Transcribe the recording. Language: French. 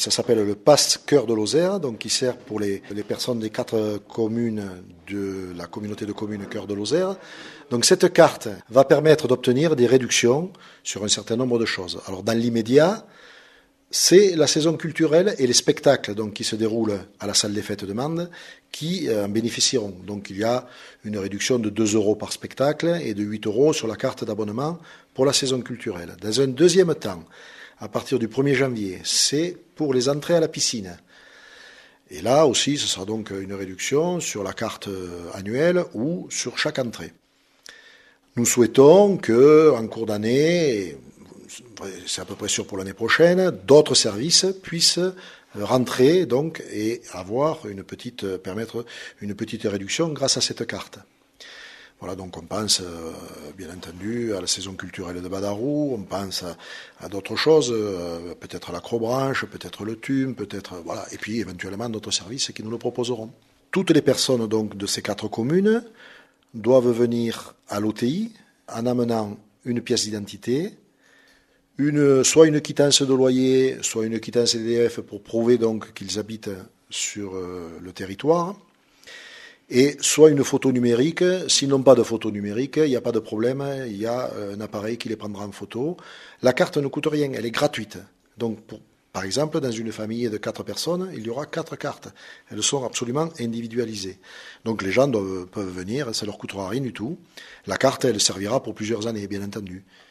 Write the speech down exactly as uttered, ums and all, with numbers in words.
Ça s'appelle le Pass Cœur de Lozère, donc qui sert pour les, les personnes des quatre communes de la communauté de communes Cœur de Lozère. Donc cette carte va permettre d'obtenir des réductions sur un certain nombre de choses. Alors dans l'immédiat, c'est la saison culturelle et les spectacles donc, qui se déroulent à la salle des fêtes de Mende qui en bénéficieront. Donc il y a une réduction de deux euros par spectacle et de huit euros sur la carte d'abonnement pour la saison culturelle. Dans un deuxième temps, à partir du premier janvier, c'est pour les entrées à la piscine. Et là aussi, ce sera donc une réduction sur la carte annuelle ou sur chaque entrée. Nous souhaitons que, en cours d'année, c'est à peu près sûr pour l'année prochaine, d'autres services puissent rentrer donc et avoir une petite, permettre une petite réduction grâce à cette carte. Voilà, donc on pense euh, bien entendu à la saison culturelle de Badarou, on pense à, à d'autres choses, euh, peut-être à l'acrobranche, peut-être le tume, peut-être voilà, et puis éventuellement d'autres services qui nous le proposeront. Toutes les personnes donc de ces quatre communes doivent venir à l'O T I en amenant une pièce d'identité, une, soit une quittance de loyer, soit une quittance D D F pour prouver donc qu'ils habitent sur euh, le territoire. Et soit une photo numérique, s'ils n'ont pas de photo numérique, il n'y a pas de problème, il y a un appareil qui les prendra en photo. La carte ne coûte rien, elle est gratuite. Donc, pour, par exemple, dans une famille de quatre personnes, il y aura quatre cartes. Elles sont absolument individualisées. Donc les gens doivent, peuvent venir, ça ne leur coûtera rien du tout. La carte, elle servira pour plusieurs années, bien entendu.